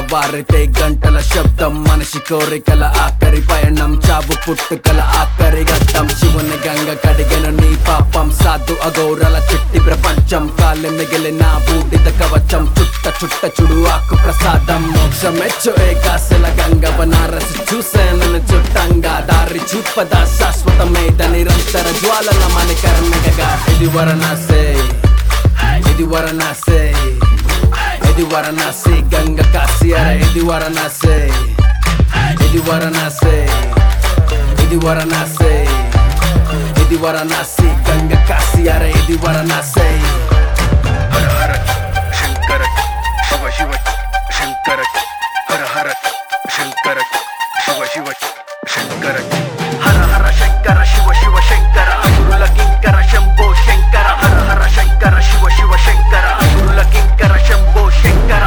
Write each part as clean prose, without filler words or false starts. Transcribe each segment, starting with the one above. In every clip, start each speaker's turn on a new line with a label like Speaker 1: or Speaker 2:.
Speaker 1: తెల్లవారితే గంటల శబ్దం మనిషి కోరికల ఆఖరి పయనం చావు పుట్టుకల ఆఖరి ఘట్టం శివుని గంగ కడిగిన నీ పాపం సాధు అఘోరల చిట్టి ప్రపంచం కాలి మిగిలిన బూడిద కవచం చుట్ట చుట్ట చుడు ఆకు ప్రసాదం మోక్షమెచ్చు ఏకాశల గంగ బనారసి చూసే నన్ను చుట్టంగా దారి చూపద శాశ్వతమేద నిరంతర జ్వాలల మణికర్ణగా ఇది వారణాసి ఇది వారణాసి ఇది వారణాసి గంగ కాశీ అరే ఇది వారణాసి ఇది వారణాసి ఇది వారణాసి ఇది వారణాసి గంగ కాశీ అరే ఇది వారణాసి
Speaker 2: హర హర శంకర శివ శివ శంకర హర హర శంకర శివ శివ శంకర హర హర శంకర శివ శివ శంకర అసురుల కింకర శంభో శంకర హర హర శంకర శివ శివ శంకర అసురుల కింకర శంభో శంకర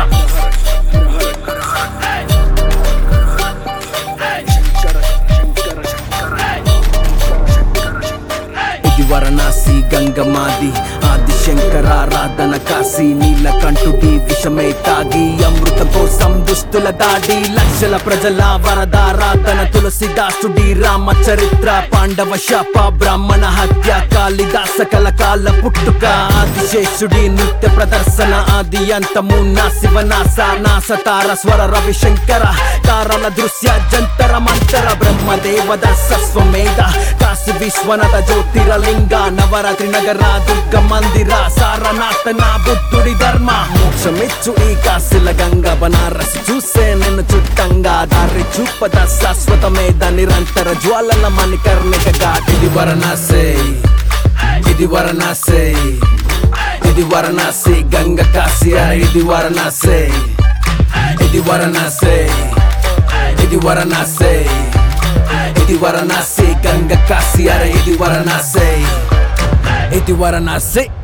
Speaker 1: ఇది వారణాసి గంగమాది ఆది శంకరారాధన కాశీ నీలకంఠుడి విషమే తాగి అమృతం కోసం దుస్తుల దాడి లక్షల ప్రజల వరదారాధన తులసిదాసుడి రామచరిత్ర పాండవ శాప బ్రాహ్మణ హత్య కాళిదాస కలకాల పుట్టుక ఆదిశేషుడి నృత్య ప్రదర్శన ఆది అంతము నా శివనాస నాసతార స్వర రవిశంకర కారణ దృశ్య జంతర మంతర బ్రహ్మదేవద సస్వమేధ కాశీ విశ్వనాథ జ్యోతిరలింగ నవరాత్రి నగర దుర్గ మందిర సారనాథ నా బుద్ధుడి ధర్మ మోక్షమిచ్చు ఈ కాశీల గంగ బనారసి చూసే నిన్ను చుట్టంగా దారి చూపద శాశ్వతమేద నిరంతర జ్వాలల మణికర్ణికగా ఇది వారణాసి ఇది వారణాసి ఇది వారణాసి గంగ కాశీ అరే ఇది వారణాసి ఇది వారణాసి ఇది వారణాసి ఇది వారణాసి గంగ కాశీ అరే ఇది వారణాసి ఇది వారణాసి